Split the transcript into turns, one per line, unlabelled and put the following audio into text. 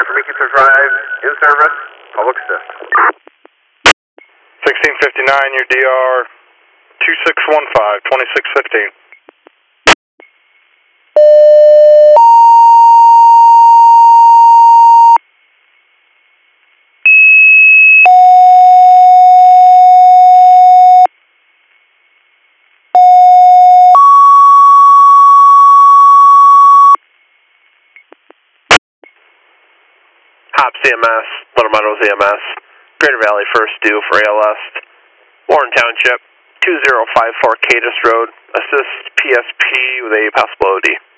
Meekister Drive, in service, public assist.
1659, your DR 2615, 2615.
Hop CMS, Little Meadows EMS, Greater Valley First due for ALS, Warren Township, 2054 Cadis Road, assist PSP with a possible OD.